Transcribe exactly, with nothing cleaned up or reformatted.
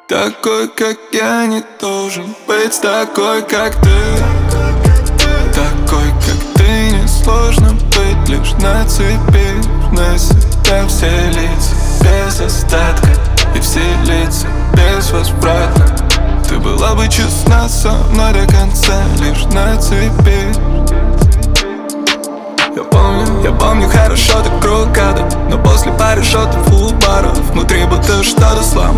Такой, как я, не должен быть такой, как ты. Такой, как ты, несложно быть лишь на цепи. На себя все лица без остатка и все лица без возврата. Ты была бы честна со мной до конца, лишь на цепи. Я помню, я помню хорошо, так кругада, но после пары шотов у баров внутри будто что-то сломалось.